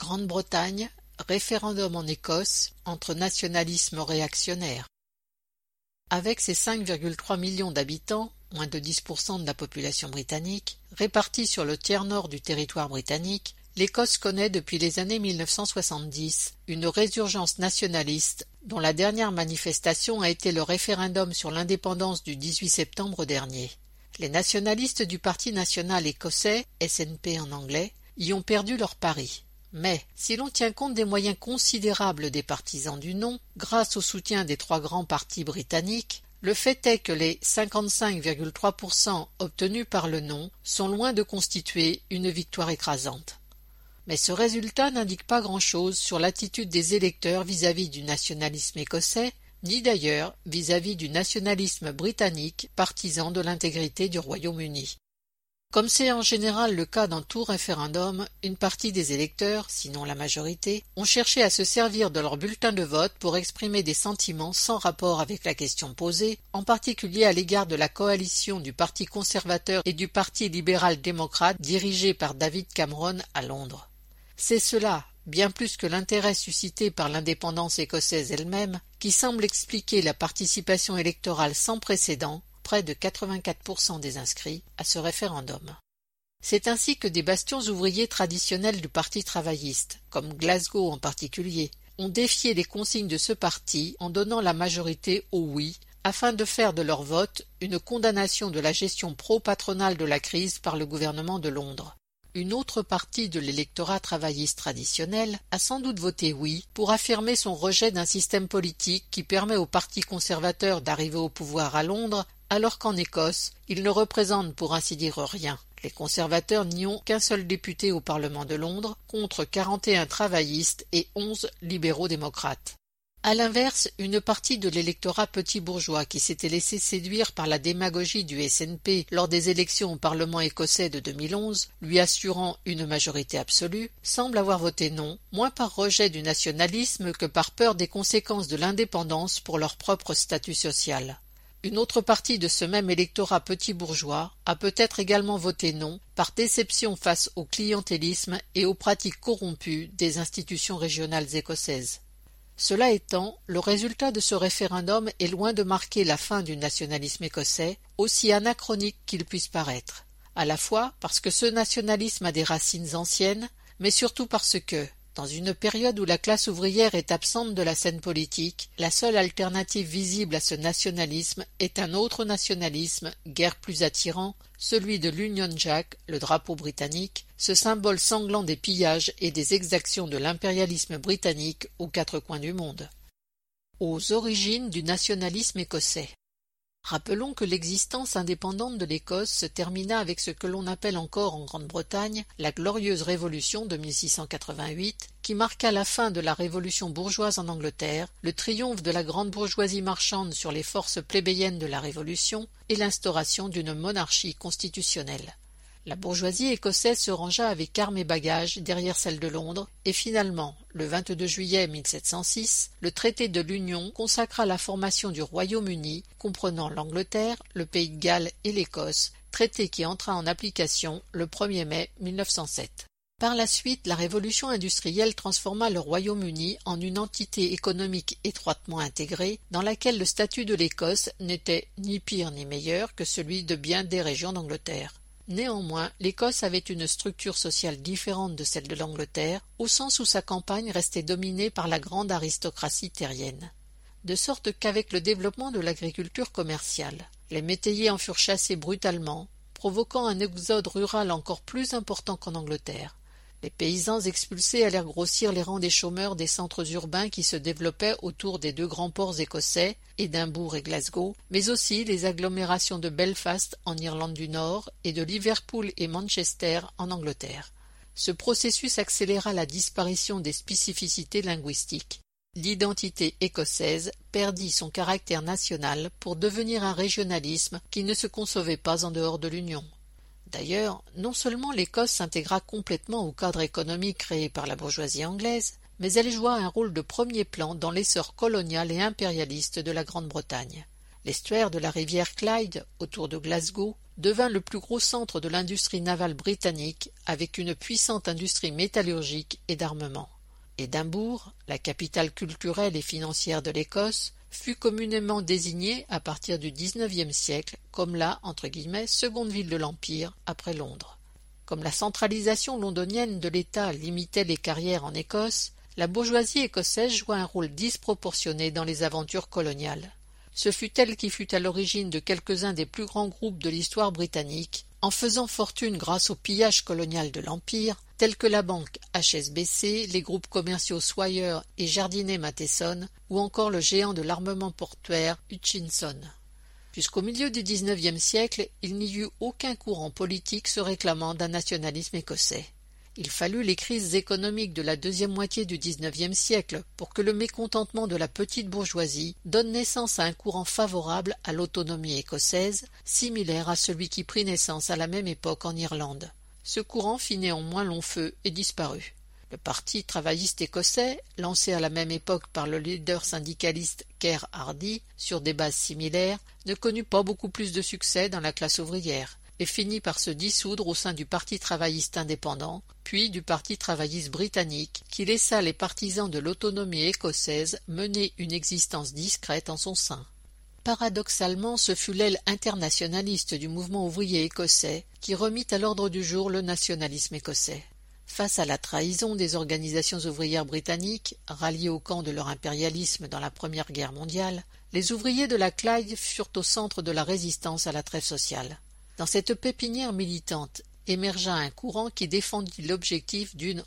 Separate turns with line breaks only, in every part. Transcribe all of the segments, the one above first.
Grande-Bretagne, référendum en Écosse, entre nationalisme réactionnaire. Avec ses 5,3 millions d'habitants, moins de 10% de la population britannique, répartis sur le tiers nord du territoire britannique, l'Écosse connaît depuis les années 1970 une résurgence nationaliste dont la dernière manifestation a été le référendum sur l'indépendance du 18 septembre dernier. Les nationalistes du Parti national écossais, SNP en anglais, y ont perdu leur pari. Mais, si l'on tient compte des moyens considérables des partisans du non, grâce au soutien des trois grands partis britanniques, le fait est que les 55,3% obtenus par le non sont loin de constituer une victoire écrasante. Mais ce résultat n'indique pas grand-chose sur l'attitude des électeurs vis-à-vis du nationalisme écossais, ni d'ailleurs vis-à-vis du nationalisme britannique partisan de l'intégrité du Royaume-Uni. Comme c'est en général le cas dans tout référendum, une partie des électeurs, sinon la majorité, ont cherché à se servir de leur bulletin de vote pour exprimer des sentiments sans rapport avec la question posée, en particulier à l'égard de la coalition du Parti conservateur et du Parti libéral-démocrate dirigé par David Cameron à Londres. C'est cela, bien plus que l'intérêt suscité par l'indépendance écossaise elle-même, qui semble expliquer la participation électorale sans précédent, près de 84% des inscrits, à ce référendum. C'est ainsi que des bastions ouvriers traditionnels du Parti travailliste, comme Glasgow en particulier, ont défié les consignes de ce parti en donnant la majorité au oui, afin de faire de leur vote une condamnation de la gestion pro-patronale de la crise par le gouvernement de Londres. Une autre partie de l'électorat travailliste traditionnel a sans doute voté oui pour affirmer son rejet d'un système politique qui permet au Parti conservateur d'arriver au pouvoir à Londres, alors qu'en Écosse, il ne représente pour ainsi dire rien. Les conservateurs n'y ont qu'un seul député au Parlement de Londres, contre 41 travaillistes et 11 libéraux démocrates. À l'inverse, une partie de l'électorat petit bourgeois qui s'était laissé séduire par la démagogie du SNP lors des élections au Parlement écossais de 2011, lui assurant une majorité absolue, semble avoir voté non, moins par rejet du nationalisme que par peur des conséquences de l'indépendance pour leur propre statut social. Une autre partie de ce même électorat petit bourgeois a peut-être également voté non, par déception face au clientélisme et aux pratiques corrompues des institutions régionales écossaises. Cela étant, le résultat de ce référendum est loin de marquer la fin du nationalisme écossais, aussi anachronique qu'il puisse paraître, à la fois parce que ce nationalisme a des racines anciennes, mais surtout parce que, dans une période où la classe ouvrière est absente de la scène politique, la seule alternative visible à ce nationalisme est un autre nationalisme, guère plus attirant, celui de l'Union Jack, le drapeau britannique, ce symbole sanglant des pillages et des exactions de l'impérialisme britannique aux quatre coins du monde. Aux origines du nationalisme écossais. Rappelons que l'existence indépendante de l'Écosse se termina avec ce que l'on appelle encore en Grande-Bretagne la Glorieuse Révolution de 1688, qui marqua la fin de la révolution bourgeoise en Angleterre, le triomphe de la grande bourgeoisie marchande sur les forces plébéiennes de la Révolution et l'instauration d'une monarchie constitutionnelle. La bourgeoisie écossaise se rangea avec armes et bagages derrière celle de Londres et finalement, le 22 juillet 1706, le traité de l'Union consacra la formation du Royaume-Uni, comprenant l'Angleterre, le Pays de Galles et l'Écosse, traité qui entra en application le 1er mai 1907. Par la suite, la révolution industrielle transforma le Royaume-Uni en une entité économique étroitement intégrée, dans laquelle le statut de l'Écosse n'était ni pire ni meilleur que celui de bien des régions d'Angleterre. Néanmoins, l'Écosse avait une structure sociale différente de celle de l'Angleterre, au sens où sa campagne restait dominée par la grande aristocratie terrienne. De sorte qu'avec le développement de l'agriculture commerciale, les métayers en furent chassés brutalement, provoquant un exode rural encore plus important qu'en Angleterre. Les paysans expulsés allèrent grossir les rangs des chômeurs des centres urbains qui se développaient autour des deux grands ports écossais, Édimbourg et Glasgow, mais aussi les agglomérations de Belfast en Irlande du Nord et de Liverpool et Manchester en Angleterre. Ce processus accéléra la disparition des spécificités linguistiques. L'identité écossaise perdit son caractère national pour devenir un régionalisme qui ne se concevait pas en dehors de l'Union. D'ailleurs, non seulement l'Écosse s'intégra complètement au cadre économique créé par la bourgeoisie anglaise, mais elle joua un rôle de premier plan dans l'essor colonial et impérialiste de la Grande-Bretagne. L'estuaire de la rivière Clyde, autour de Glasgow, devint le plus gros centre de l'industrie navale britannique avec une puissante industrie métallurgique et d'armement. Édimbourg, la capitale culturelle et financière de l'Écosse, fut communément désignée à partir du XIXe siècle comme la « seconde ville de l'Empire » après Londres. Comme la centralisation londonienne de l'État limitait les carrières en Écosse, la bourgeoisie écossaise joua un rôle disproportionné dans les aventures coloniales. Ce fut elle qui fut à l'origine de quelques-uns des plus grands groupes de l'histoire britannique, en faisant fortune grâce au pillage colonial de l'Empire, tels que la banque HSBC, les groupes commerciaux Swire et Jardinet Matheson, ou encore le géant de l'armement portuaire Hutchinson. Jusqu'au milieu du XIXe siècle, il n'y eut aucun courant politique se réclamant d'un nationalisme écossais. Il fallut les crises économiques de la deuxième moitié du XIXe siècle pour que le mécontentement de la petite bourgeoisie donne naissance à un courant favorable à l'autonomie écossaise, similaire à celui qui prit naissance à la même époque en Irlande. Ce courant fit néanmoins long feu et disparut. Le Parti travailliste écossais, lancé à la même époque par le leader syndicaliste Keir Hardie sur des bases similaires, ne connut pas beaucoup plus de succès dans la classe ouvrière et finit par se dissoudre au sein du Parti travailliste indépendant, puis du Parti travailliste britannique, qui laissa les partisans de l'autonomie écossaise mener une existence discrète en son sein. Paradoxalement, ce fut l'aile internationaliste du mouvement ouvrier écossais qui remit à l'ordre du jour le nationalisme écossais. Face à la trahison des organisations ouvrières britanniques, ralliées au camp de leur impérialisme dans la Première Guerre mondiale, les ouvriers de la Clyde furent au centre de la résistance à la trêve sociale. Dans cette pépinière militante émergea un courant qui défendit l'objectif d'une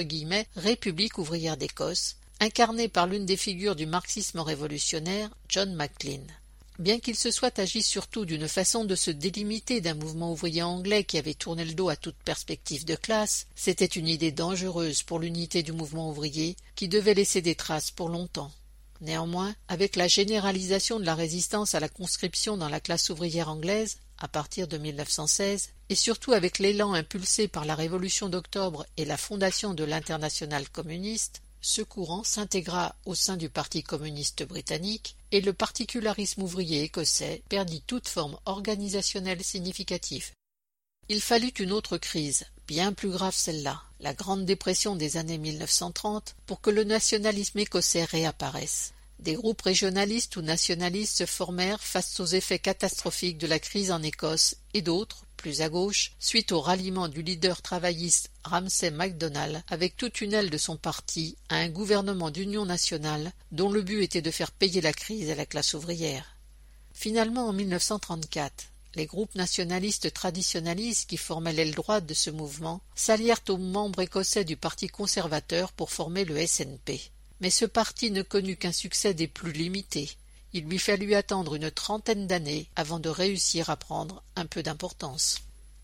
« république ouvrière d'Écosse », incarnée par l'une des figures du marxisme révolutionnaire, John Maclean. Bien qu'il se soit agi surtout d'une façon de se délimiter d'un mouvement ouvrier anglais qui avait tourné le dos à toute perspective de classe, c'était une idée dangereuse pour l'unité du mouvement ouvrier qui devait laisser des traces pour longtemps. Néanmoins, avec la généralisation de la résistance à la conscription dans la classe ouvrière anglaise, à partir de 1916, et surtout avec l'élan impulsé par la Révolution d'octobre et la fondation de l'Internationale communiste, ce courant s'intégra au sein du Parti communiste britannique et le particularisme ouvrier écossais perdit toute forme organisationnelle significative. Il fallut une autre crise, bien plus grave celle-là, la Grande Dépression des années 1930, pour que le nationalisme écossais réapparaisse. Des groupes régionalistes ou nationalistes se formèrent face aux effets catastrophiques de la crise en Écosse et d'autres, plus à gauche, suite au ralliement du leader travailliste Ramsay MacDonald avec toute une aile de son parti à un gouvernement d'union nationale dont le but était de faire payer la crise à la classe ouvrière. Finalement, en 1934, les groupes nationalistes traditionalistes qui formaient l'aile droite de ce mouvement s'allièrent aux membres écossais du Parti conservateur pour former le SNP. Mais ce parti ne connut qu'un succès des plus limités. Il lui fallut attendre une trentaine d'années avant de réussir à prendre un peu d'importance.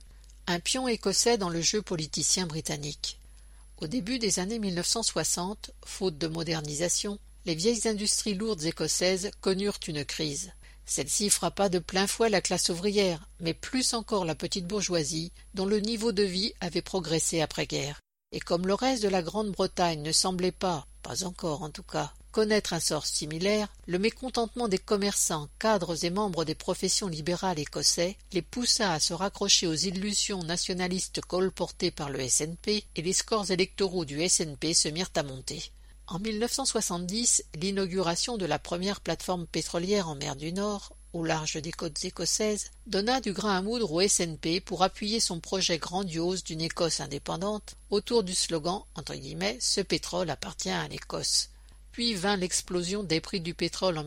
Un pion écossais dans le jeu politicien britannique. Au début des années 1960, faute de modernisation, les vieilles industries lourdes écossaises connurent une crise. Celle-ci frappa de plein fouet la classe ouvrière, mais plus encore la petite bourgeoisie, dont le niveau de vie avait progressé après-guerre. Et comme le reste de la Grande-Bretagne ne semblait pas encore en tout cas, connaître un sort similaire, le mécontentement des commerçants, cadres et membres des professions libérales écossais les poussa à se raccrocher aux illusions nationalistes colportées par le SNP et les scores électoraux du SNP se mirent à monter. En 1970, l'inauguration de la première plateforme pétrolière en mer du Nord, au large des côtes écossaises, donna du grain à moudre au SNP pour appuyer son projet grandiose d'une Écosse indépendante autour du slogan « Ce pétrole appartient à l'Écosse ». Puis vint l'explosion des prix du pétrole en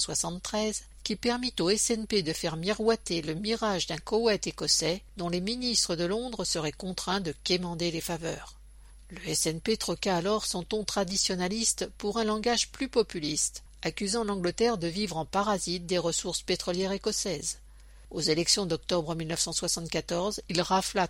1973 qui permit au SNP de faire miroiter le mirage d'un Koweït écossais dont les ministres de Londres seraient contraints de quémander les faveurs. Le SNP troqua alors son ton traditionnaliste pour un langage plus populiste, accusant l'Angleterre de vivre en parasite des ressources pétrolières écossaises. Aux élections d'octobre 1974, il rafla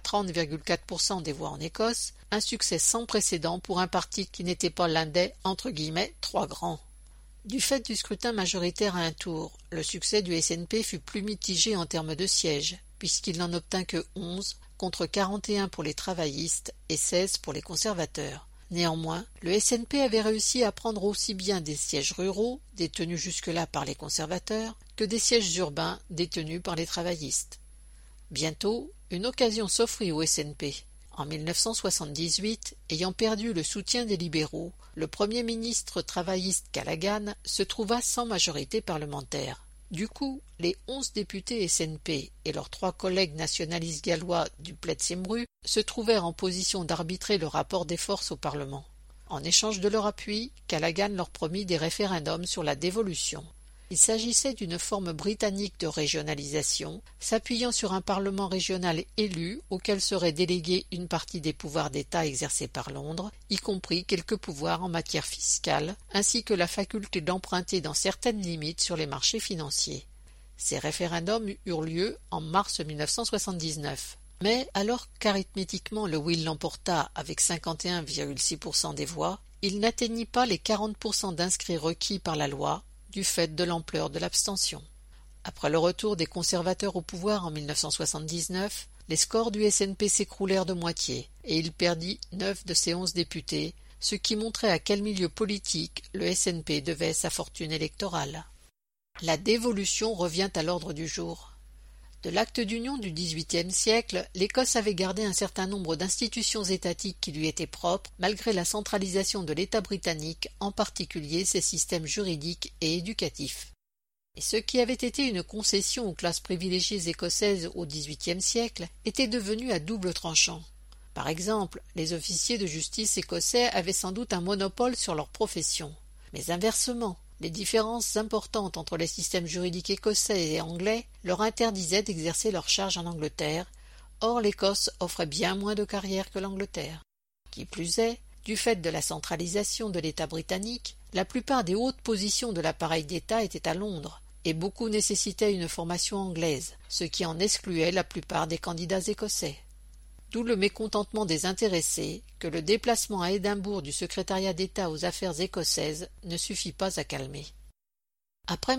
30,4% des voix en Écosse, un succès sans précédent pour un parti qui n'était pas l'un des « trois grands ». Du fait du scrutin majoritaire à un tour, le succès du SNP fut plus mitigé en termes de sièges, puisqu'il n'en obtint que 11 contre 41 pour les travaillistes et 16 pour les conservateurs. Néanmoins, le SNP avait réussi à prendre aussi bien des sièges ruraux, détenus jusque-là par les conservateurs, que des sièges urbains détenus par les travaillistes. Bientôt, une occasion s'offrit au SNP. En 1978, ayant perdu le soutien des libéraux, le Premier ministre travailliste Callaghan se trouva sans majorité parlementaire. Du coup, les 11 députés SNP et leurs 3 collègues nationalistes gallois du Plaid-Cymru se trouvèrent en position d'arbitrer le rapport des forces au Parlement. En échange de leur appui, Callaghan leur promit des référendums sur la dévolution. Il s'agissait d'une forme britannique de régionalisation, s'appuyant sur un parlement régional élu auquel serait déléguée une partie des pouvoirs d'État exercés par Londres, y compris quelques pouvoirs en matière fiscale, ainsi que la faculté d'emprunter dans certaines limites sur les marchés financiers. Ces référendums eurent lieu en mars 1979. Mais alors qu'arithmétiquement le Will l'emporta avec 51,6% des voix, il n'atteignit pas les 40% d'inscrits requis par la loi, du fait de l'ampleur de l'abstention. Après le retour des conservateurs au pouvoir en 1979, les scores du SNP s'écroulèrent de moitié et il perdit 9 de ses 11 députés, ce qui montrait à quel milieu politique le SNP devait sa fortune électorale. La dévolution revient à l'ordre du jour. De l'acte d'union du XVIIIe siècle, l'Écosse avait gardé un certain nombre d'institutions étatiques qui lui étaient propres, malgré la centralisation de l'État britannique, en particulier ses systèmes juridiques et éducatifs. Et ce qui avait été une concession aux classes privilégiées écossaises au XVIIIe siècle était devenu à double tranchant. Par exemple, les officiers de justice écossais avaient sans doute un monopole sur leur profession. Mais inversement, les différences importantes entre les systèmes juridiques écossais et anglais leur interdisaient d'exercer leurs charges en Angleterre. Or l'Écosse offrait bien moins de carrières que l'Angleterre. Qui plus est, du fait de la centralisation de l'État britannique, la plupart des hautes positions de l'appareil d'État étaient à Londres, et beaucoup nécessitaient une formation anglaise, ce qui en excluait la plupart des candidats écossais. D'où le mécontentement des intéressés que le déplacement à Édimbourg du secrétariat d'État aux affaires écossaises ne suffit pas à calmer. Après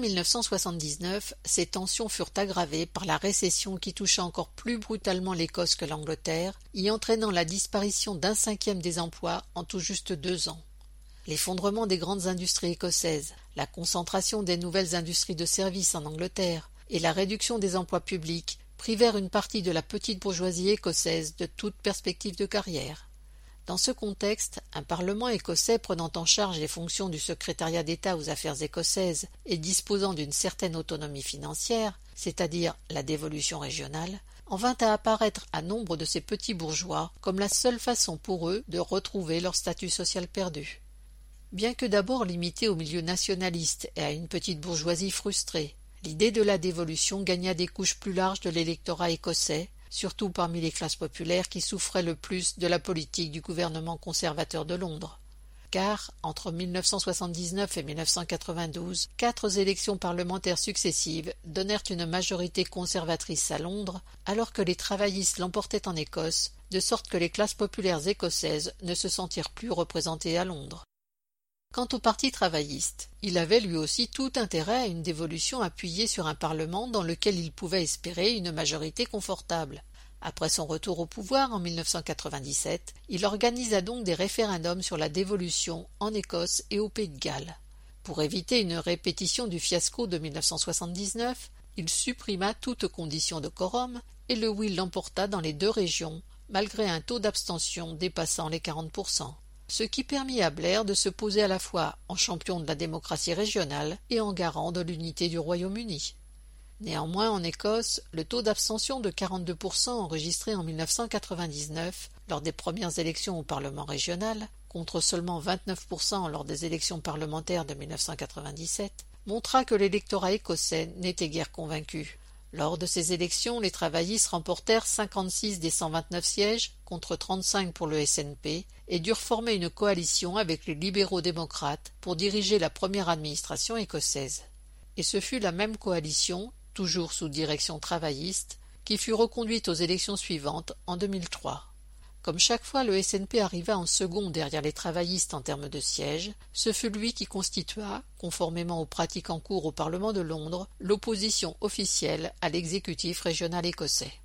1979, ces tensions furent aggravées par la récession qui toucha encore plus brutalement l'Écosse que l'Angleterre, y entraînant la disparition d'un cinquième des emplois en tout juste 2 ans. L'effondrement des grandes industries écossaises, la concentration des nouvelles industries de services en Angleterre et la réduction des emplois publics privèrent une partie de la petite bourgeoisie écossaise de toute perspective de carrière. Dans ce contexte, un parlement écossais prenant en charge les fonctions du secrétariat d'État aux affaires écossaises et disposant d'une certaine autonomie financière, c'est-à-dire la dévolution régionale, en vint à apparaître à nombre de ces petits bourgeois comme la seule façon pour eux de retrouver leur statut social perdu. Bien que d'abord limitée au milieu nationaliste et à une petite bourgeoisie frustrée, l'idée de la dévolution gagna des couches plus larges de l'électorat écossais, surtout parmi les classes populaires qui souffraient le plus de la politique du gouvernement conservateur de Londres. Car, entre 1979 et 1992, 4 élections parlementaires successives donnèrent une majorité conservatrice à Londres, alors que les travaillistes l'emportaient en Écosse, de sorte que les classes populaires écossaises ne se sentirent plus représentées à Londres. Quant au parti travailliste, il avait lui aussi tout intérêt à une dévolution appuyée sur un parlement dans lequel il pouvait espérer une majorité confortable. Après son retour au pouvoir en 1997, il organisa donc des référendums sur la dévolution en Écosse et au Pays de Galles. Pour éviter une répétition du fiasco de 1979, il supprima toute condition de quorum et le Will l'emporta dans les 2 régions, malgré un taux d'abstention dépassant les 40%. Ce qui permit à Blair de se poser à la fois en champion de la démocratie régionale et en garant de l'unité du Royaume-Uni. Néanmoins, en Écosse, le taux d'abstention de 42% enregistré en 1999 lors des premières élections au Parlement régional, contre seulement 29% lors des élections parlementaires de 1997, montra que l'électorat écossais n'était guère convaincu. Lors de ces élections, les travaillistes remportèrent 56 des 129 sièges, contre 35 pour le SNP, et durent former une coalition avec les libéraux-démocrates pour diriger la première administration écossaise. Et ce fut la même coalition, toujours sous direction travailliste, qui fut reconduite aux élections suivantes en 2003. Comme chaque fois le SNP arriva en second derrière les travaillistes en termes de sièges, ce fut lui qui constitua, conformément aux pratiques en cours au Parlement de Londres, l'opposition officielle à l'exécutif régional écossais.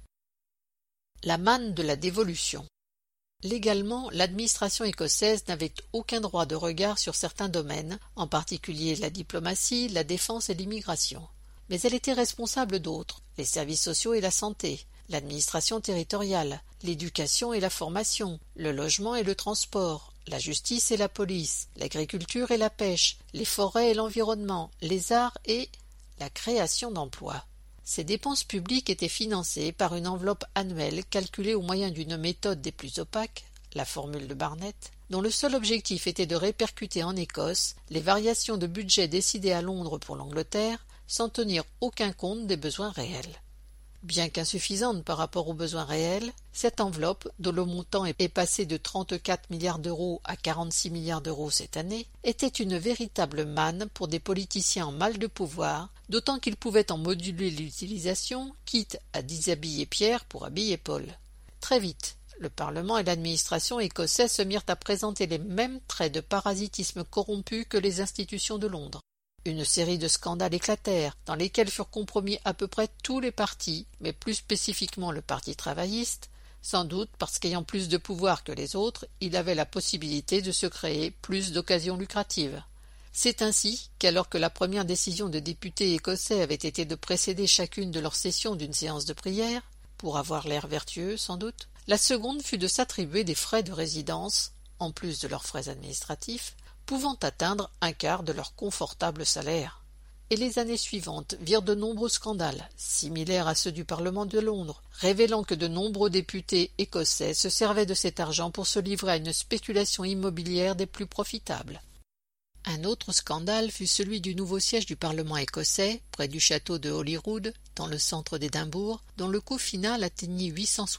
La manne de la dévolution. Légalement, l'administration écossaise n'avait aucun droit de regard sur certains domaines, en particulier la diplomatie, la défense et l'immigration. Mais elle était responsable d'autres, les services sociaux et la santé, l'administration territoriale, l'éducation et la formation, le logement et le transport, la justice et la police, l'agriculture et la pêche, les forêts et l'environnement, les arts et la création d'emplois. Ces dépenses publiques étaient financées par une enveloppe annuelle calculée au moyen d'une méthode des plus opaques, la formule de Barnett, dont le seul objectif était de répercuter en Écosse les variations de budget décidées à Londres pour l'Angleterre sans tenir aucun compte des besoins réels. Bien qu'insuffisante par rapport aux besoins réels, cette enveloppe, dont le montant est passé de 34 milliards d'euros à 46 milliards d'euros cette année, était une véritable manne pour des politiciens en mal de pouvoir, d'autant qu'ils pouvaient en moduler l'utilisation, quitte à déshabiller Pierre pour habiller Paul. Très vite, le Parlement et l'administration écossais se mirent à présenter les mêmes traits de parasitisme corrompu que les institutions de Londres. Une série de scandales éclatèrent, dans lesquels furent compromis à peu près tous les partis, mais plus spécifiquement le Parti travailliste, sans doute parce qu'ayant plus de pouvoir que les autres, il avait la possibilité de se créer plus d'occasions lucratives. C'est ainsi qu'alors que la première décision de députés écossais avait été de précéder chacune de leurs sessions d'une séance de prière, pour avoir l'air vertueux sans doute, la seconde fut de s'attribuer des frais de résidence, en plus de leurs frais administratifs, pouvant atteindre un quart de leur confortable salaire. Et les années suivantes virent de nombreux scandales, similaires à ceux du Parlement de Londres, révélant que de nombreux députés écossais se servaient de cet argent pour se livrer à une spéculation immobilière des plus profitables. Un autre scandale fut celui du nouveau siège du Parlement écossais, près du château de Holyrood, dans le centre d'Édimbourg, dont le coût final atteignit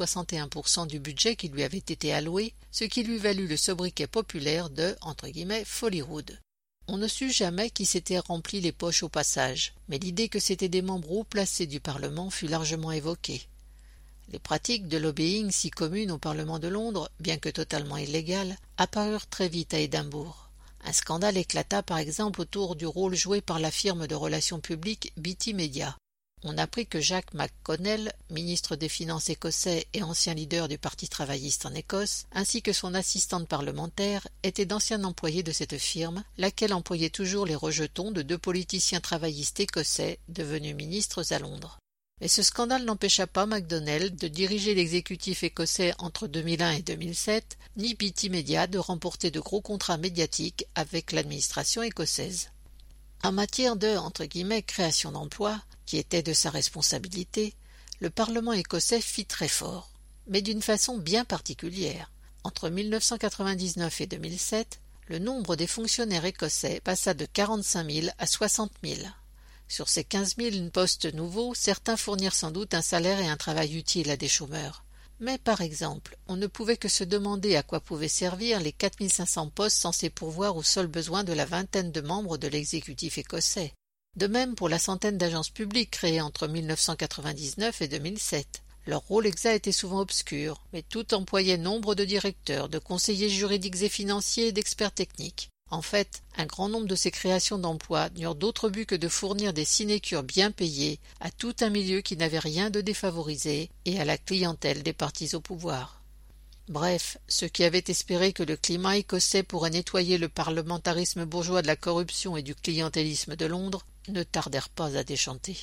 861% du budget qui lui avait été alloué, ce qui lui valut le sobriquet populaire de « Follyrood ». On ne sut jamais qui s'était rempli les poches au passage, mais l'idée que c'étaient des membres haut placés du Parlement fut largement évoquée. Les pratiques de lobbying si communes au Parlement de Londres, bien que totalement illégales, apparurent très vite à Édimbourg. Un scandale éclata par exemple autour du rôle joué par la firme de relations publiques BT Media. On apprit que Jacques McConnell, ministre des Finances écossais et ancien leader du Parti travailliste en Écosse, ainsi que son assistante parlementaire, étaient d'anciens employés de cette firme, laquelle employait toujours les rejetons de deux politiciens travaillistes écossais devenus ministres à Londres. Mais ce scandale n'empêcha pas McDonnell de diriger l'exécutif écossais entre 2001 et 2007, ni BT Media de remporter de gros contrats médiatiques avec l'administration écossaise. En matière de « création d'emplois », qui était de sa responsabilité, le Parlement écossais fit très fort, mais d'une façon bien particulière. Entre 1999 et 2007, le nombre des fonctionnaires écossais passa de 45 000 à 60 000. Sur ces 15 000 postes nouveaux, certains fournirent sans doute un salaire et un travail utile à des chômeurs. Mais par exemple, on ne pouvait que se demander à quoi pouvaient servir les 4 500 postes censés pourvoir aux seuls besoins de la vingtaine de membres de l'exécutif écossais. De même pour la centaine d'agences publiques créées entre 1999 et 2007. Leur rôle exact était souvent obscur, mais tout employait nombre de directeurs, de conseillers juridiques et financiers et d'experts techniques. En fait, un grand nombre de ces créations d'emplois n'eurent d'autre but que de fournir des sinécures bien payées à tout un milieu qui n'avait rien de défavorisé et à la clientèle des partis au pouvoir. Bref, ceux qui avaient espéré que le climat écossais pourrait nettoyer le parlementarisme bourgeois de la corruption et du clientélisme de Londres ne tardèrent pas à déchanter.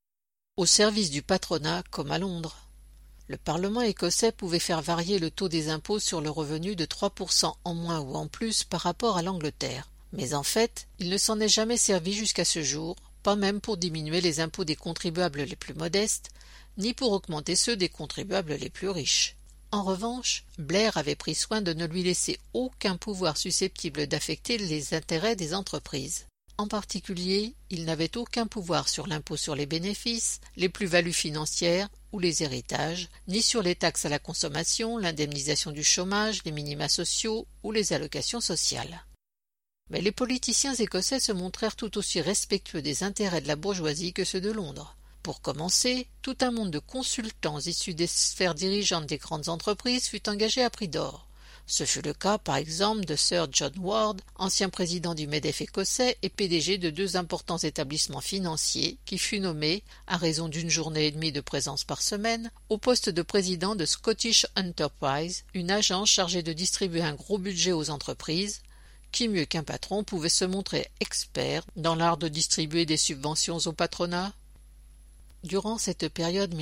Au service du patronat comme à Londres. Le Parlement écossais pouvait faire varier le taux des impôts sur le revenu de 3% en moins ou en plus par rapport à l'Angleterre. Mais en fait, il ne s'en est jamais servi jusqu'à ce jour, pas même pour diminuer les impôts des contribuables les plus modestes, ni pour augmenter ceux des contribuables les plus riches. En revanche, Blair avait pris soin de ne lui laisser aucun pouvoir susceptible d'affecter les intérêts des entreprises. En particulier, il n'avait aucun pouvoir sur l'impôt sur les bénéfices, les plus-values financières ou les héritages, ni sur les taxes à la consommation, l'indemnisation du chômage, les minima sociaux ou les allocations sociales. Mais les politiciens écossais se montrèrent tout aussi respectueux des intérêts de la bourgeoisie que ceux de Londres. Pour commencer, tout un monde de consultants issus des sphères dirigeantes des grandes entreprises fut engagé à prix d'or. Ce fut le cas, par exemple, de Sir John Ward, ancien président du MEDEF écossais et PDG de deux importants établissements financiers, qui fut nommé, à raison d'une journée et demie de présence par semaine, au poste de président de Scottish Enterprise, une agence chargée de distribuer un gros budget aux entreprises. Qui mieux qu'un patron pouvait se montrer expert dans l'art de distribuer des subventions au patronat ? Durant cette période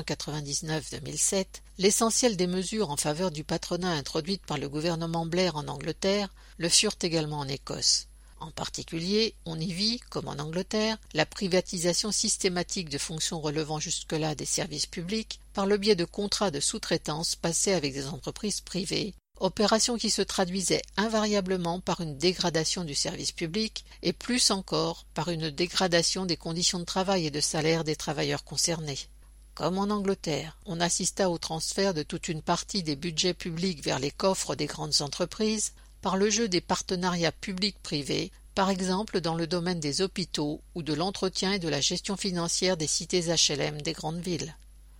1999-2007, l'essentiel des mesures en faveur du patronat introduites par le gouvernement Blair en Angleterre le furent également en Écosse. En particulier, on y vit, comme en Angleterre, la privatisation systématique de fonctions relevant jusque-là des services publics par le biais de contrats de sous-traitance passés avec des entreprises privées, opération qui se traduisait invariablement par une dégradation du service public et plus encore par une dégradation des conditions de travail et de salaire des travailleurs concernés. Comme en Angleterre, on assista au transfert de toute une partie des budgets publics vers les coffres des grandes entreprises par le jeu des partenariats publics-privés, par exemple dans le domaine des hôpitaux ou de l'entretien et de la gestion financière des cités HLM des grandes villes.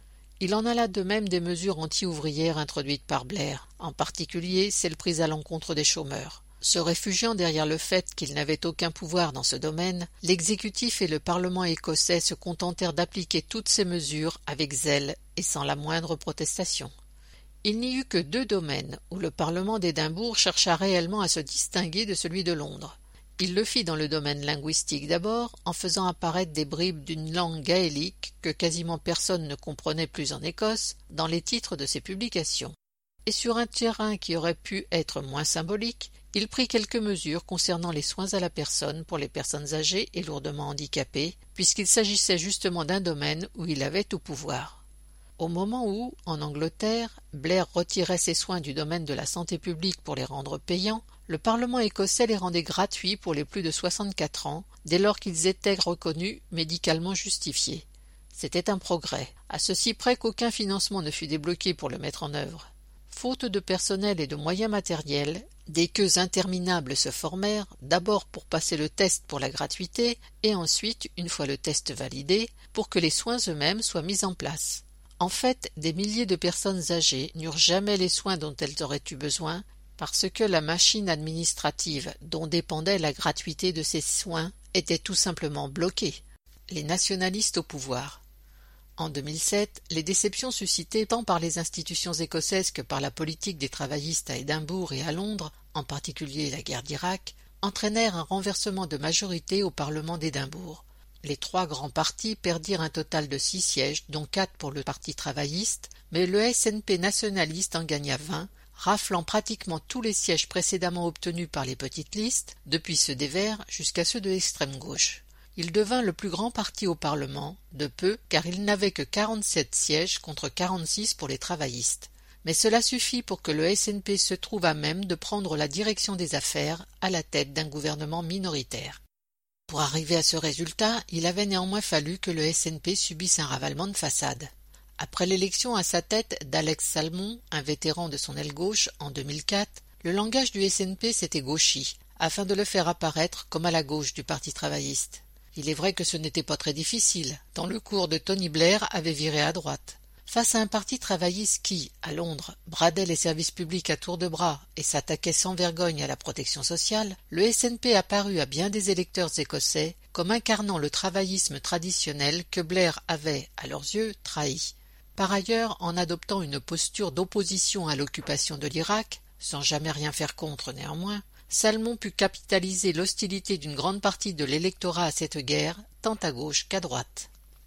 Il en alla de même des mesures anti-ouvrières introduites par Blair, en particulier celles prises à l'encontre des chômeurs. Se réfugiant derrière le fait qu'il n'avait aucun pouvoir dans ce domaine, l'exécutif et le Parlement écossais se contentèrent d'appliquer toutes ces mesures avec zèle et sans la moindre protestation. Il n'y eut que 2 domaines où le Parlement d'Édimbourg chercha réellement à se distinguer de celui de Londres. Il le fit dans le domaine linguistique d'abord, en faisant apparaître des bribes d'une langue gaélique que quasiment personne ne comprenait plus en Écosse dans les titres de ses publications. Et sur un terrain qui aurait pu être moins symbolique, il prit quelques mesures concernant les soins à la personne pour les personnes âgées et lourdement handicapées, puisqu'il s'agissait justement d'un domaine où il avait tout pouvoir. Au moment où, en Angleterre, Blair retirait ses soins du domaine de la santé publique pour les rendre payants, le Parlement écossais les rendait gratuits pour les plus de 64 ans, dès lors qu'ils étaient reconnus médicalement justifiés. C'était un progrès, à ceci près qu'aucun financement ne fut débloqué pour le mettre en œuvre. Faute de personnel et de moyens matériels, des queues interminables se formèrent, d'abord pour passer le test pour la gratuité, et ensuite, une fois le test validé, pour que les soins eux-mêmes soient mis en place. En fait, des milliers de personnes âgées n'eurent jamais les soins dont elles auraient eu besoin, parce que la machine administrative dont dépendait la gratuité de ces soins était tout simplement bloquée. Les nationalistes au pouvoir. En 2007, les déceptions suscitées tant par les institutions écossaises que par la politique des travaillistes à Édimbourg et à Londres, en particulier la guerre d'Irak, entraînèrent un renversement de majorité au Parlement d'Édimbourg. Les 3 grands partis perdirent un total de 6 sièges, dont 4 pour le Parti travailliste, mais le SNP nationaliste en gagna 20, raflant pratiquement tous les sièges précédemment obtenus par les petites listes, depuis ceux des Verts jusqu'à ceux de l'extrême gauche. Il devint le plus grand parti au Parlement, de peu, car il n'avait que 47 sièges contre 46 pour les travaillistes. Mais cela suffit pour que le SNP se trouve à même de prendre la direction des affaires à la tête d'un gouvernement minoritaire. Pour arriver à ce résultat, il avait néanmoins fallu que le SNP subisse un ravalement de façade. Après l'élection à sa tête d'Alex Salmond, un vétéran de son aile gauche, en 2004, le langage du SNP s'était gauchi, afin de le faire apparaître comme à la gauche du Parti travailliste. Il est vrai que ce n'était pas très difficile, tant le cours de Tony Blair avait viré à droite. Face à un parti travailliste qui, à Londres, bradait les services publics à tour de bras et s'attaquait sans vergogne à la protection sociale, le SNP apparut à bien des électeurs écossais comme incarnant le travaillisme traditionnel que Blair avait, à leurs yeux, trahi. Par ailleurs, en adoptant une posture d'opposition à l'occupation de l'Irak, sans jamais rien faire contre néanmoins, Salmond put capitaliser l'hostilité d'une grande partie de l'électorat à cette guerre, tant à gauche qu'à droite.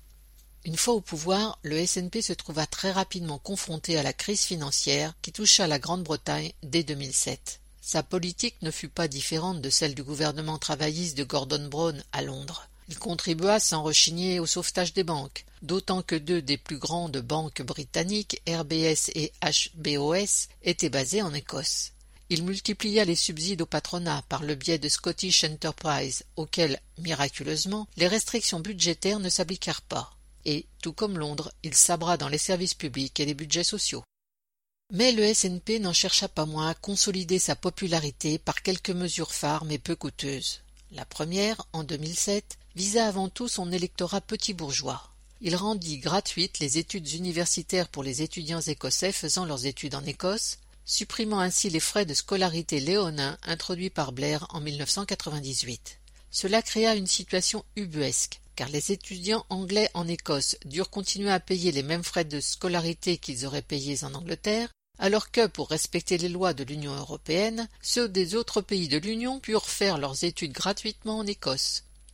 Une fois au pouvoir, le SNP se trouva très rapidement confronté à la crise financière qui toucha la Grande-Bretagne dès 2007. Sa politique ne fut pas différente de celle du gouvernement travailliste de Gordon Brown à Londres. Il contribua sans rechigner au sauvetage des banques, d'autant que 2 des plus grandes banques britanniques, RBS et HBOS, étaient basées en Écosse. Il multiplia les subsides au patronat par le biais de Scottish Enterprise, auxquels, miraculeusement, les restrictions budgétaires ne s'appliquèrent pas. Et, tout comme Londres, il sabra dans les services publics et les budgets sociaux. Mais le SNP n'en chercha pas moins à consolider sa popularité par quelques mesures phares mais peu coûteuses. La première, en 2007, visa avant tout son électorat petit bourgeois. Il rendit gratuites les études universitaires pour les étudiants écossais faisant leurs études en Écosse, supprimant ainsi les frais de scolarité léonins introduits par Blair en 1998. Cela créa une situation ubuesque, car les étudiants anglais en Écosse durent continuer à payer les mêmes frais de scolarité qu'ils auraient payés en Angleterre, alors que, pour respecter les lois de l'Union européenne, ceux des autres pays de l'Union purent faire leurs études gratuitement en Écosse.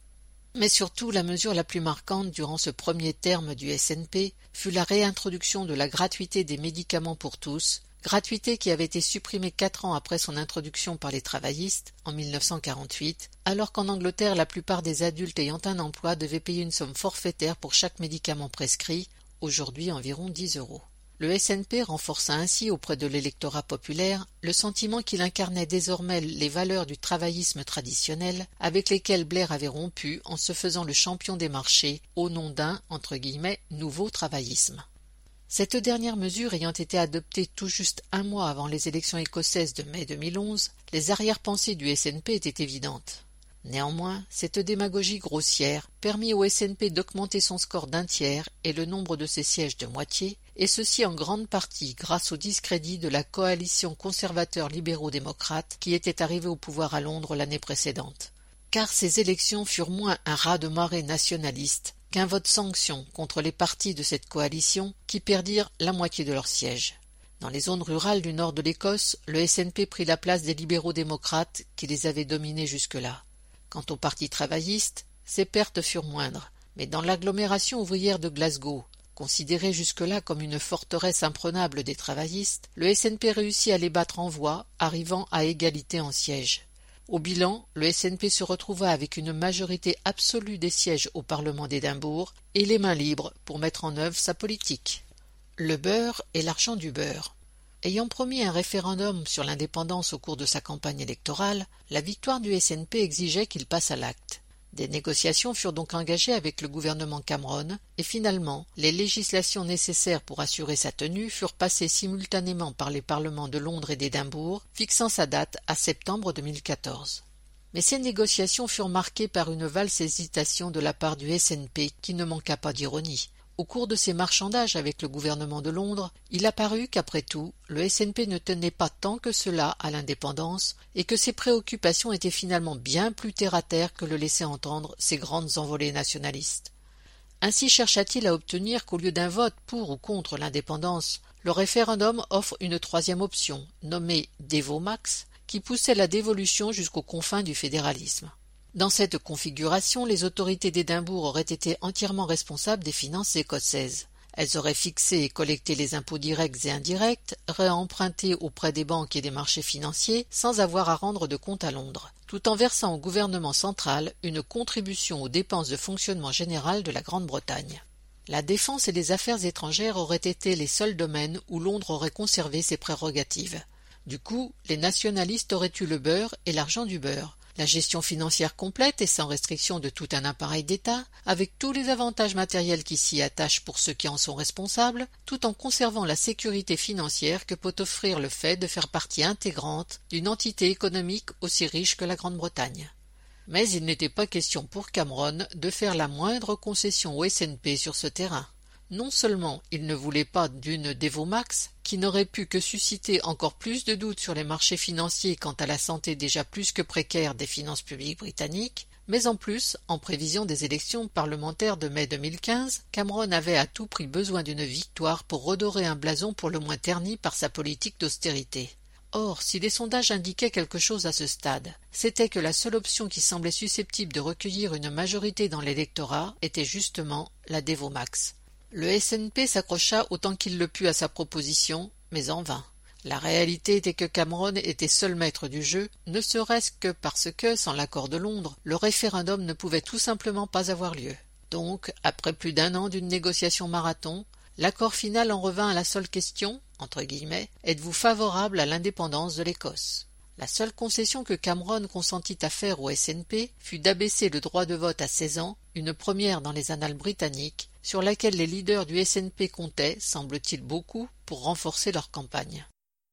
Mais surtout, la mesure la plus marquante durant ce premier terme du SNP fut la réintroduction de la gratuité des médicaments pour tous, gratuité qui avait été supprimée 4 ans après son introduction par les travaillistes, en 1948, alors qu'en Angleterre la plupart des adultes ayant un emploi devaient payer une somme forfaitaire pour chaque médicament prescrit, aujourd'hui environ 10 €. Le SNP renforça ainsi auprès de l'électorat populaire le sentiment qu'il incarnait désormais les valeurs du travaillisme traditionnel avec lesquelles Blair avait rompu en se faisant le champion des marchés au nom d'un « nouveau travaillisme ». Cette dernière mesure ayant été adoptée tout juste un mois avant les élections écossaises de mai 2011, les arrière-pensées du SNP étaient évidentes. Néanmoins, cette démagogie grossière permit au SNP d'augmenter son score d'1 tiers et le nombre de ses sièges de moitié, et ceci en grande partie grâce au discrédit de la coalition conservateurs-libéraux-démocrates qui était arrivée au pouvoir à Londres l'année précédente. Car ces élections furent moins un raz-de-marée nationaliste qu'un vote sanction contre les partis de cette coalition qui perdirent la moitié de leurs sièges. Dans les zones rurales du nord de l'Écosse, le SNP prit la place des libéraux-démocrates qui les avaient dominés jusque-là. Quant au parti travailliste, ses pertes furent moindres, mais dans l'agglomération ouvrière de Glasgow, considérée jusque-là comme une forteresse imprenable des travaillistes, le SNP réussit à les battre en voix, arrivant à égalité en sièges. Au bilan, le SNP se retrouva avec une majorité absolue des sièges au Parlement d'Édimbourg et les mains libres pour mettre en œuvre sa politique. Le beurre et l'argent du beurre. Ayant promis un référendum sur l'indépendance au cours de sa campagne électorale, la victoire du SNP exigeait qu'il passe à l'acte. Des négociations furent donc engagées avec le gouvernement Cameron et finalement, les législations nécessaires pour assurer sa tenue furent passées simultanément par les parlements de Londres et d'Édimbourg, fixant sa date à septembre 2014. Mais ces négociations furent marquées par une valse hésitation de la part du SNP qui ne manqua pas d'ironie. Au cours de ses marchandages avec le gouvernement de Londres, il apparut qu'après tout, le SNP ne tenait pas tant que cela à l'indépendance et que ses préoccupations étaient finalement bien plus terre-à-terre que le laissaient entendre ses grandes envolées nationalistes. Ainsi chercha-t-il à obtenir qu'au lieu d'un vote pour ou contre l'indépendance, le référendum offre une troisième option, nommée Devomax, qui poussait la dévolution jusqu'aux confins du fédéralisme. Dans cette configuration, les autorités d'Édimbourg auraient été entièrement responsables des finances écossaises. Elles auraient fixé et collecté les impôts directs et indirects, réemprunté auprès des banques et des marchés financiers sans avoir à rendre de compte à Londres, tout en versant au gouvernement central une contribution aux dépenses de fonctionnement général de la Grande-Bretagne. La défense et les affaires étrangères auraient été les seuls domaines où Londres aurait conservé ses prérogatives. Du coup, les nationalistes auraient eu le beurre et l'argent du beurre, la gestion financière complète et sans restriction de tout un appareil d'État, avec tous les avantages matériels qui s'y attachent pour ceux qui en sont responsables, tout en conservant la sécurité financière que peut offrir le fait de faire partie intégrante d'une entité économique aussi riche que la Grande-Bretagne. Mais il n'était pas question pour Cameron de faire la moindre concession au SNP sur ce terrain. Non seulement il ne voulait pas d'une Devomax, qui n'aurait pu que susciter encore plus de doutes sur les marchés financiers quant à la santé déjà plus que précaire des finances publiques britanniques, mais en plus, en prévision des élections parlementaires de mai 2015, Cameron avait à tout prix besoin d'une victoire pour redorer un blason pour le moins terni par sa politique d'austérité. Or, si les sondages indiquaient quelque chose à ce stade, c'était que la seule option qui semblait susceptible de recueillir une majorité dans l'électorat était justement la Devomax. Le SNP s'accrocha autant qu'il le put à sa proposition, mais en vain. La réalité était que Cameron était seul maître du jeu, ne serait-ce que parce que, sans l'accord de Londres, le référendum ne pouvait tout simplement pas avoir lieu. Donc, après plus d'1 an d'une négociation marathon, l'accord final en revint à la seule question, entre guillemets, « Êtes-vous favorable à l'indépendance de l'Écosse ?» La seule concession que Cameron consentit à faire au SNP fut d'abaisser le droit de vote à 16 ans, une première dans les annales britanniques, sur laquelle les leaders du SNP comptaient, semble-t-il beaucoup, pour renforcer leur campagne.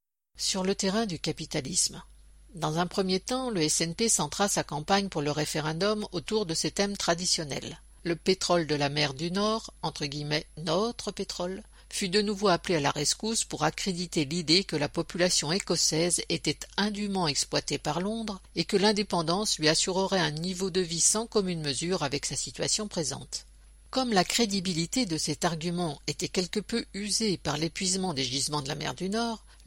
Sur le terrain du capitalisme. Dans un premier temps, le SNP centra sa campagne pour le référendum autour de ses thèmes traditionnels. Le pétrole de la mer du Nord, entre guillemets « notre pétrole », fut de nouveau appelé à la rescousse pour accréditer l'idée que la population écossaise était indûment exploitée par Londres et que l'indépendance lui assurerait un niveau de vie sans commune mesure avec sa situation présente. Comme la crédibilité de cet argument était quelque peu usée par l'épuisement des gisements de la mer du Nord,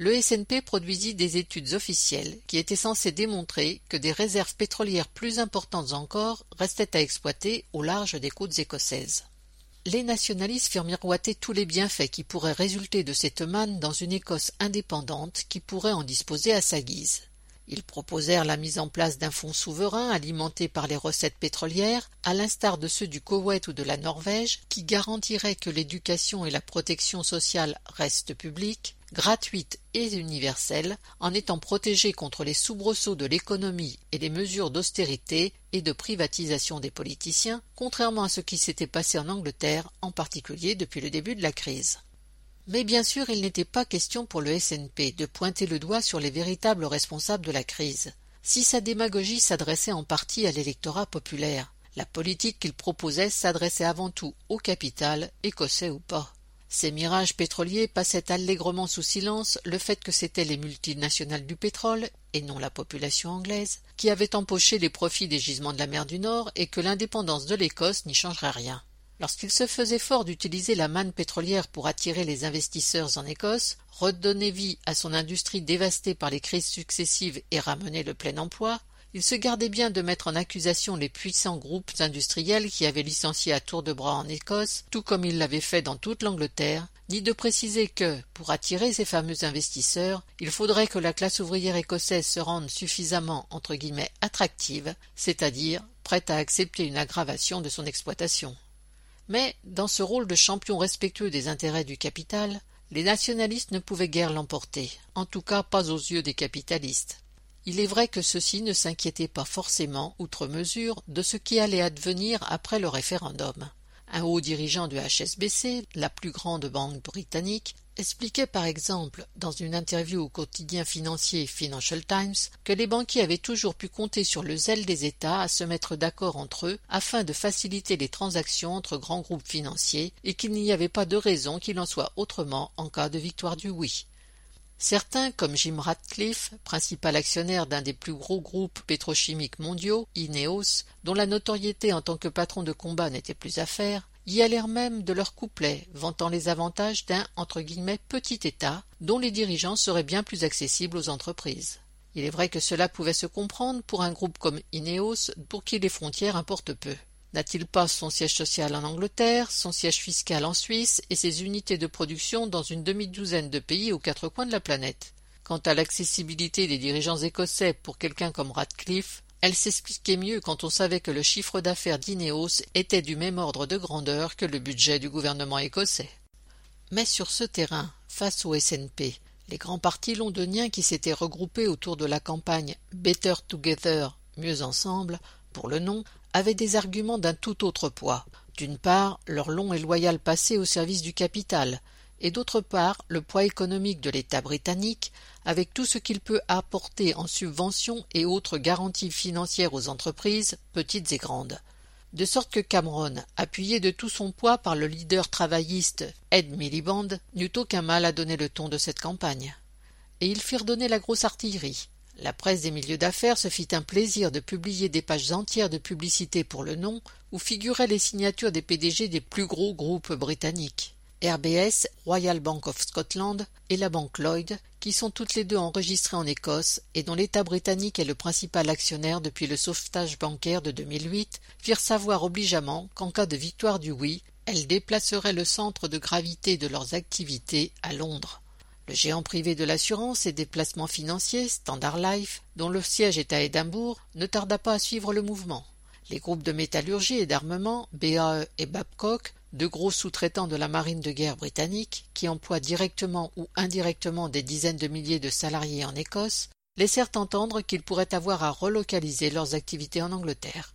le SNP produisit des études officielles qui étaient censées démontrer que des réserves pétrolières plus importantes encore restaient à exploiter au large des côtes écossaises. Les nationalistes firent miroiter tous les bienfaits qui pourraient résulter de cette manne dans une Écosse indépendante qui pourrait en disposer à sa guise. Ils proposèrent la mise en place d'un fonds souverain alimenté par les recettes pétrolières, à l'instar de ceux du Koweït ou de la Norvège, qui garantirait que l'éducation et la protection sociale restent publiques, gratuites et universelles, en étant protégées contre les soubresauts de l'économie et les mesures d'austérité et de privatisation des politiciens, contrairement à ce qui s'était passé en Angleterre, en particulier depuis le début de la crise. Mais bien sûr, il n'était pas question pour le SNP de pointer le doigt sur les véritables responsables de la crise. Si sa démagogie s'adressait en partie à l'électorat populaire, la politique qu'il proposait s'adressait avant tout au capital, écossais ou pas. Ces mirages pétroliers passaient allègrement sous silence le fait que c'étaient les multinationales du pétrole, et non la population anglaise, qui avaient empoché les profits des gisements de la mer du Nord et que l'indépendance de l'Écosse n'y changerait rien. Lorsqu'il se faisait fort d'utiliser la manne pétrolière pour attirer les investisseurs en Écosse, redonner vie à son industrie dévastée par les crises successives et ramener le plein emploi, il se gardait bien de mettre en accusation les puissants groupes industriels qui avaient licencié à tour de bras en Écosse, tout comme il l'avait fait dans toute l'Angleterre, ni de préciser que, pour attirer ces fameux investisseurs, il faudrait que la classe ouvrière écossaise se rende suffisamment entre guillemets attractive, c'est-à-dire prête à accepter une aggravation de son exploitation. Mais, dans ce rôle de champion respectueux des intérêts du capital, les nationalistes ne pouvaient guère l'emporter, en tout cas pas aux yeux des capitalistes. Il est vrai que ceux-ci ne s'inquiétaient pas forcément, outre mesure, de ce qui allait advenir après le référendum. Un haut dirigeant du HSBC, la plus grande banque britannique, expliquait par exemple, dans une interview au quotidien financier Financial Times, que les banquiers avaient toujours pu compter sur le zèle des États à se mettre d'accord entre eux afin de faciliter les transactions entre grands groupes financiers et qu'il n'y avait pas de raison qu'il en soit autrement en cas de victoire du oui. Certains, comme Jim Ratcliffe, principal actionnaire d'un des plus gros groupes pétrochimiques mondiaux, INEOS, dont la notoriété en tant que patron de combat n'était plus à faire, y allèrent même de leur couplet, vantant les avantages d'un « petit État » dont les dirigeants seraient bien plus accessibles aux entreprises. Il est vrai que cela pouvait se comprendre pour un groupe comme INEOS, pour qui les frontières importent peu. N'a-t-il pas son siège social en Angleterre, son siège fiscal en Suisse et ses unités de production dans une demi-douzaine de pays aux quatre coins de la planète? Quant à l'accessibilité des dirigeants écossais pour quelqu'un comme Ratcliffe, elle s'expliquait mieux quand on savait que le chiffre d'affaires d'INEOS était du même ordre de grandeur que le budget du gouvernement écossais. Mais sur ce terrain, face au SNP, les grands partis londoniens qui s'étaient regroupés autour de la campagne « Better Together, mieux ensemble » pour le nom, avaient des arguments d'un tout autre poids. D'une part, leur long et loyal passé au service du capital, et d'autre part, le poids économique de l'État britannique, avec tout ce qu'il peut apporter en subventions et autres garanties financières aux entreprises, petites et grandes. De sorte que Cameron, appuyé de tout son poids par le leader travailliste Ed Miliband, n'eut aucun mal à donner le ton de cette campagne. Et ils firent donner la grosse artillerie. La presse des milieux d'affaires se fit un plaisir de publier des pages entières de publicité pour le nom, où figuraient les signatures des PDG des plus gros groupes britanniques. RBS, Royal Bank of Scotland et la banque Lloyd, qui sont toutes les deux enregistrées en Écosse et dont l'État britannique est le principal actionnaire depuis le sauvetage bancaire de 2008, firent savoir obligeamment qu'en cas de victoire du oui, elles déplaceraient le centre de gravité de leurs activités à Londres. Le géant privé de l'assurance et des placements financiers, Standard Life, dont le siège est à Édimbourg, ne tarda pas à suivre le mouvement. Les groupes de métallurgie et d'armement, BAE et Babcock, deux gros sous-traitants de la marine de guerre britannique, qui emploient directement ou indirectement des dizaines de milliers de salariés en Écosse, laissèrent entendre qu'ils pourraient avoir à relocaliser leurs activités en Angleterre.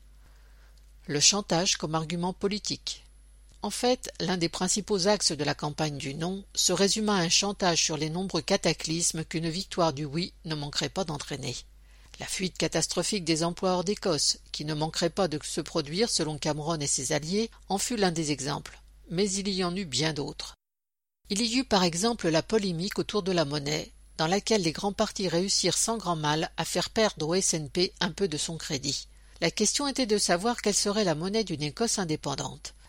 Le chantage comme argument politique. En fait, l'un des principaux axes de la campagne du non se résuma à un chantage sur les nombreux cataclysmes qu'une victoire du oui ne manquerait pas d'entraîner. La fuite catastrophique des emplois hors d'Écosse, qui ne manquerait pas de se produire selon Cameron et ses alliés, en fut l'un des exemples, mais il y en eut bien d'autres. Il y eut par exemple la polémique autour de la monnaie, dans laquelle les grands partis réussirent sans grand mal à faire perdre au SNP un peu de son crédit. La question était de savoir quelle serait la monnaie d'une Écosse indépendante.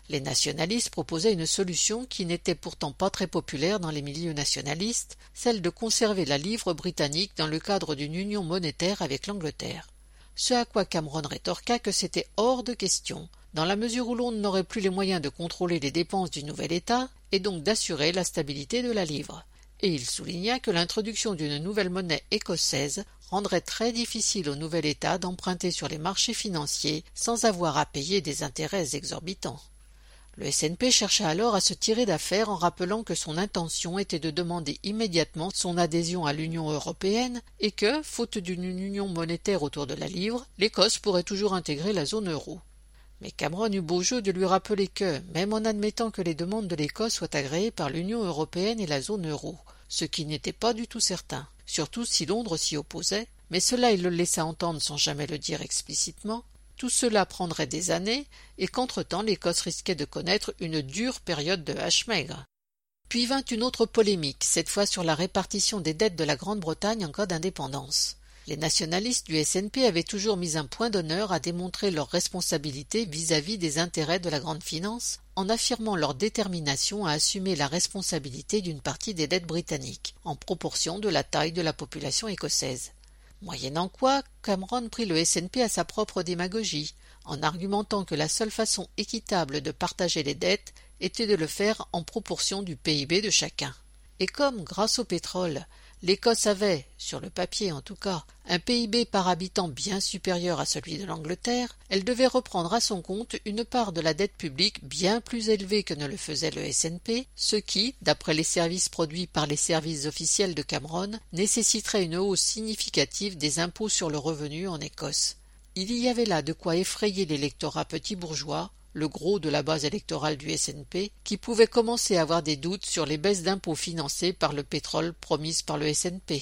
Les nationalistes proposaient une solution qui n'était pourtant pas très populaire dans les milieux nationalistes, celle de conserver la livre britannique dans le cadre d'une union monétaire avec l'Angleterre. Ce à quoi Cameron rétorqua que c'était hors de question, dans la mesure où Londres n'aurait plus les moyens de contrôler les dépenses du nouvel État et donc d'assurer la stabilité de la livre. Et il souligna que l'introduction d'une nouvelle monnaie écossaise rendrait très difficile au nouvel État d'emprunter sur les marchés financiers sans avoir à payer des intérêts exorbitants. Le SNP chercha alors à se tirer d'affaire en rappelant que son intention était de demander immédiatement son adhésion à l'Union européenne et que, faute d'une union monétaire autour de la livre, l'Écosse pourrait toujours intégrer la zone euro. Mais Cameron eut beau jeu de lui rappeler que, même en admettant que les demandes de l'Écosse soient agréées par l'Union européenne et la zone euro, ce qui n'était pas du tout certain, surtout si Londres s'y opposait, mais cela il le laissa entendre sans jamais le dire explicitement, tout cela prendrait des années et qu'entre-temps l'Écosse risquait de connaître une dure période de hache maigre. Puis vint une autre polémique, cette fois sur la répartition des dettes de la Grande-Bretagne en cas d'indépendance. Les nationalistes du SNP avaient toujours mis un point d'honneur à démontrer leur responsabilité vis-à-vis des intérêts de la grande finance, en affirmant leur détermination à assumer la responsabilité d'une partie des dettes britanniques, en proportion de la taille de la population écossaise. Moyennant quoi, Cameron prit le SNP à sa propre démagogie, en argumentant que la seule façon équitable de partager les dettes était de le faire en proportion du PIB de chacun. Et comme, grâce au pétrole, l'Écosse avait, sur le papier en tout cas, un PIB par habitant bien supérieur à celui de l'Angleterre, elle devait reprendre à son compte une part de la dette publique bien plus élevée que ne le faisait le SNP, ce qui, d'après les services produits par les services officiels de Cameron, nécessiterait une hausse significative des impôts sur le revenu en Écosse. Il y avait là de quoi effrayer l'électorat petit bourgeois, le gros de la base électorale du SNP, qui pouvait commencer à avoir des doutes sur les baisses d'impôts financées par le pétrole promises par le SNP.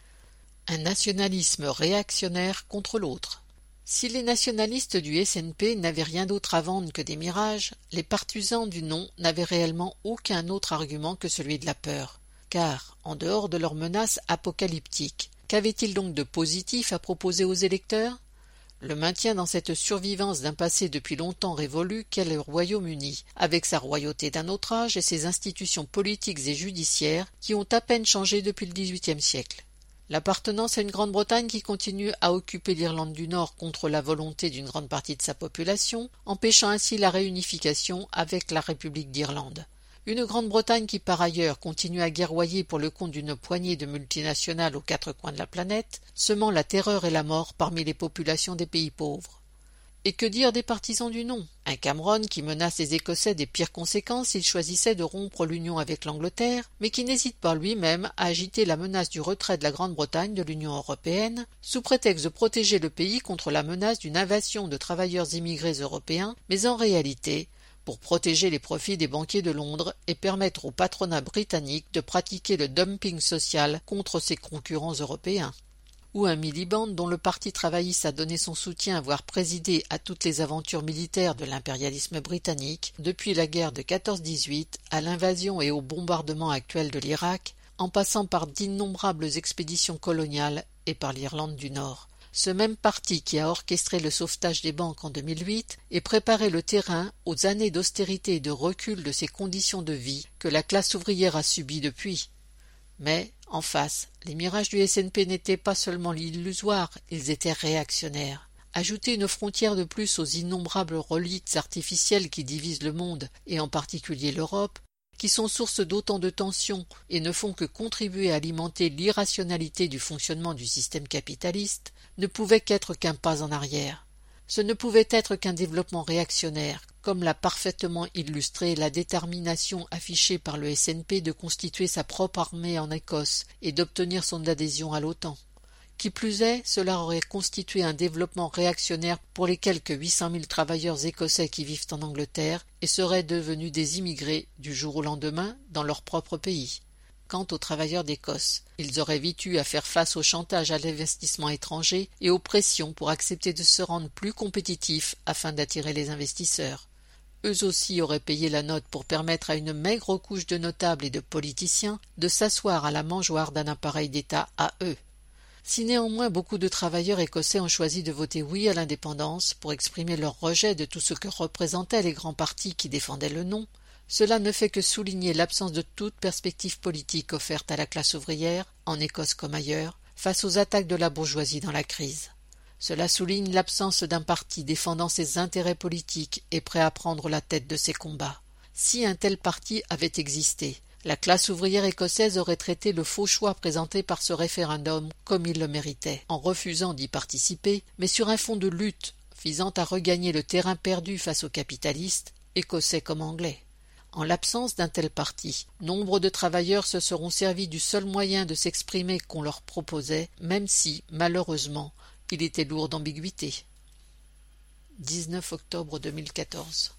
Un nationalisme réactionnaire contre l'autre. Si les nationalistes du SNP n'avaient rien d'autre à vendre que des mirages, les partisans du non n'avaient réellement aucun autre argument que celui de la peur. Car, en dehors de leurs menaces apocalyptiques, qu'avaient-ils donc de positif à proposer aux électeurs ? Le maintien dans cette survivance d'un passé depuis longtemps révolu qu'est le Royaume-Uni, avec sa royauté d'un autre âge et ses institutions politiques et judiciaires qui ont à peine changé depuis le XVIIIe siècle. L'appartenance à une Grande-Bretagne qui continue à occuper l'Irlande du Nord contre la volonté d'une grande partie de sa population, empêchant ainsi la réunification avec la République d'Irlande. Une Grande-Bretagne qui par ailleurs continue à guerroyer pour le compte d'une poignée de multinationales aux quatre coins de la planète, semant la terreur et la mort parmi les populations des pays pauvres. Et que dire des partisans du non? Un Cameron qui menace les Écossais des pires conséquences s'il choisissait de rompre l'union avec l'Angleterre, mais qui n'hésite pas lui-même à agiter la menace du retrait de la Grande-Bretagne de l'Union européenne, sous prétexte de protéger le pays contre la menace d'une invasion de travailleurs immigrés européens, mais en réalité pour protéger les profits des banquiers de Londres et permettre au patronat britannique de pratiquer le dumping social contre ses concurrents européens. Ou un Miliband dont le parti travailliste a donné son soutien voire présidé à toutes les aventures militaires de l'impérialisme britannique, depuis la guerre de 14-18 à l'invasion et au bombardement actuel de l'Irak, en passant par d'innombrables expéditions coloniales et par l'Irlande du Nord. Ce même parti qui a orchestré le sauvetage des banques en 2008 et préparé le terrain aux années d'austérité et de recul de ces conditions de vie que la classe ouvrière a subies depuis. Mais, en face, les mirages du SNP n'étaient pas seulement illusoires, ils étaient réactionnaires. Ajouter une frontière de plus aux innombrables reliques artificielles qui divisent le monde, et en particulier l'Europe, qui sont source d'autant de tensions et ne font que contribuer à alimenter l'irrationalité du fonctionnement du système capitaliste, ne pouvait qu'être qu'un pas en arrière. Ce ne pouvait être qu'un développement réactionnaire, comme l'a parfaitement illustré la détermination affichée par le SNP de constituer sa propre armée en Écosse et d'obtenir son adhésion à l'OTAN. Qui plus est, cela aurait constitué un développement réactionnaire pour les quelques 800 000 travailleurs écossais qui vivent en Angleterre et seraient devenus des immigrés du jour au lendemain dans leur propre pays. Quant aux travailleurs d'Écosse, ils auraient vite eu à faire face au chantage à l'investissement étranger et aux pressions pour accepter de se rendre plus compétitifs afin d'attirer les investisseurs. Eux aussi auraient payé la note pour permettre à une maigre couche de notables et de politiciens de s'asseoir à la mangeoire d'un appareil d'État à eux. Si néanmoins beaucoup de travailleurs écossais ont choisi de voter oui à l'indépendance pour exprimer leur rejet de tout ce que représentaient les grands partis qui défendaient le non, cela ne fait que souligner l'absence de toute perspective politique offerte à la classe ouvrière, en Écosse comme ailleurs, face aux attaques de la bourgeoisie dans la crise. Cela souligne l'absence d'un parti défendant ses intérêts politiques et prêt à prendre la tête de ses combats. Si un tel parti avait existé, la classe ouvrière écossaise aurait traité le faux choix présenté par ce référendum comme il le méritait, en refusant d'y participer, mais sur un fond de lutte visant à regagner le terrain perdu face aux capitalistes, écossais comme anglais. En l'absence d'un tel parti, nombre de travailleurs se seront servis du seul moyen de s'exprimer qu'on leur proposait, même si, malheureusement, il était lourd d'ambiguïté. 19 octobre 2014.